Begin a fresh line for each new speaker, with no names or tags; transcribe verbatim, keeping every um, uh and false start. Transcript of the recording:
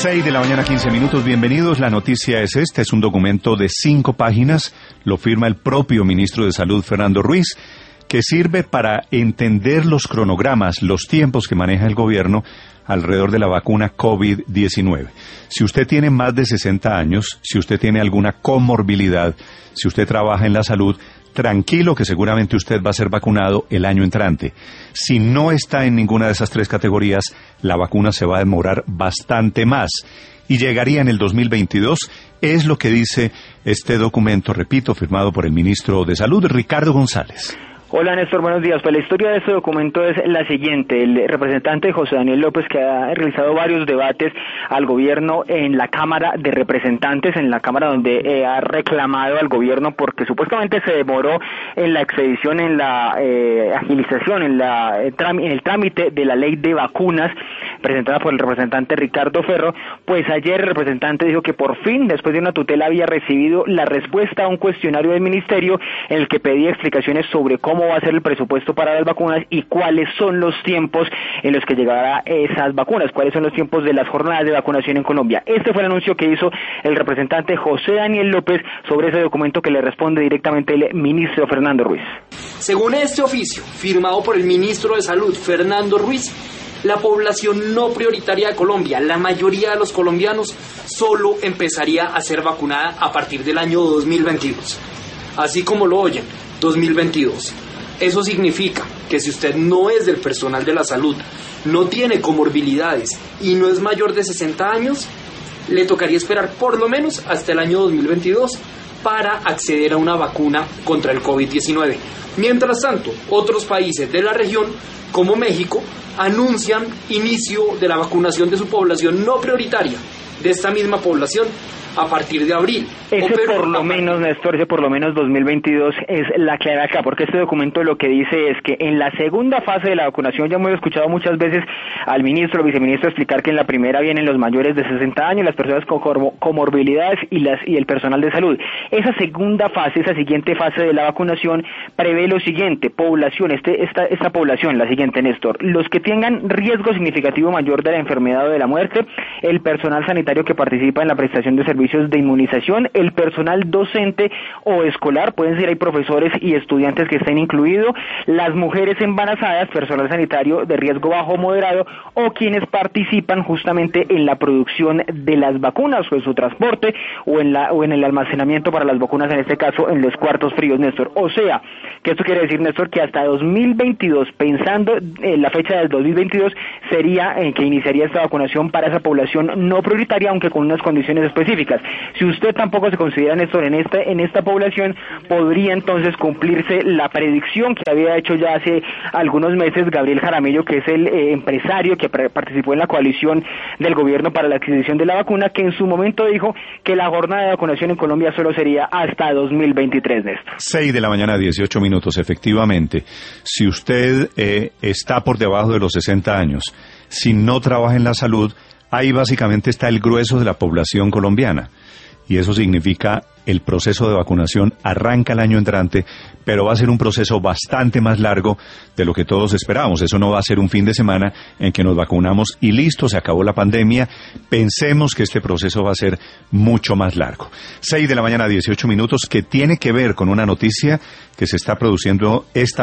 seis de la mañana, quince minutos. Bienvenidos. La noticia es esta. Es un documento de cinco páginas. Lo firma el propio ministro de Salud, Fernando Ruiz, que sirve para entender los cronogramas, los tiempos que maneja el gobierno alrededor de la vacuna COVID diecinueve. Si usted tiene más de sesenta años, si usted tiene alguna comorbilidad, si usted trabaja en la salud, tranquilo que seguramente usted va a ser vacunado el año entrante. Si no está en ninguna de esas tres categorías, la vacuna se va a demorar bastante más y llegaría en el dos mil veintidós, es lo que dice este documento, repito, firmado por el ministro de Salud, Ricardo González.
Hola Néstor, buenos días. Pues la historia de este documento es la siguiente. El representante José Daniel López, que ha realizado varios debates al gobierno en la Cámara de Representantes, en la Cámara donde eh, ha reclamado al gobierno porque supuestamente se demoró en la expedición, en la eh, agilización, en, la, eh, tram- en el trámite de la ley de vacunas presentada por el representante Ricardo Ferro. Pues ayer el representante dijo que por fin, después de una tutela, había recibido la respuesta a un cuestionario del ministerio en el que pedía explicaciones sobre cómo va a ser el presupuesto para las vacunas y cuáles son los tiempos en los que llegará esas vacunas, cuáles son los tiempos de las jornadas de vacunación en Colombia. Este fue el anuncio que hizo el representante José Daniel López sobre ese documento que le responde directamente el ministro Fernando Ruiz.
Según este oficio, firmado por el ministro de Salud, Fernando Ruiz, la población no prioritaria de Colombia, la mayoría de los colombianos, solo empezaría a ser vacunada a partir del año dos mil veintidós. Así como lo oyen, dos mil veintidós. Eso significa que si usted no es del personal de la salud, no tiene comorbilidades y no es mayor de sesenta años, le tocaría esperar por lo menos hasta el año dos mil veintidós para acceder a una vacuna contra el COVID diecinueve. Mientras tanto, otros países de la región, como México, anuncian inicio de la vacunación de su población no prioritaria, de esta misma población, a partir de abril.
Ese por lo menos, Néstor, ese por lo menos dos mil veintidós es la clave acá, porque este documento lo que dice es que en la segunda fase de la vacunación, ya hemos escuchado muchas veces al ministro, al viceministro explicar que en la primera vienen los mayores de sesenta años, las personas con comorbilidades y las y el personal de salud. Esa segunda fase, esa siguiente fase de la vacunación prevé lo siguiente: población, este esta esta población, la siguiente, Néstor, los que tengan riesgo significativo mayor de la enfermedad o de la muerte, el personal sanitario que participa en la prestación de servicios de inmunización, el personal docente o escolar, pueden ser hay profesores y estudiantes que estén incluidos, las mujeres embarazadas, personal sanitario de riesgo bajo o moderado, o quienes participan justamente en la producción de las vacunas o en su transporte o en la o en el almacenamiento para las vacunas, en este caso en los cuartos fríos, Néstor. O sea, que esto quiere decir, Néstor, que hasta dos mil veintidós, pensando en la fecha del dos mil veintidós, sería en que iniciaría esta vacunación para esa población no prioritaria, aunque con unas condiciones específicas. Si usted tampoco se considera, Néstor, en esta, en esta población, podría entonces cumplirse la predicción que había hecho ya hace algunos meses Gabriel Jaramillo, que es el eh, empresario que pre- participó en la coalición del gobierno para la adquisición de la vacuna, que en su momento dijo que la jornada de vacunación en Colombia solo sería hasta dos mil veintitrés, Néstor.
seis de la mañana, dieciocho minutos, efectivamente. Si usted eh, está por debajo de los sesenta años, si no trabaja en la salud, ahí básicamente está el grueso de la población colombiana. Y eso significa el proceso de vacunación arranca el año entrante, pero va a ser un proceso bastante más largo de lo que todos esperábamos. Eso no va a ser un fin de semana en que nos vacunamos y listo, se acabó la pandemia. Pensemos que este proceso va a ser mucho más largo. seis de la mañana, dieciocho minutos, que tiene que ver con una noticia que se está produciendo esta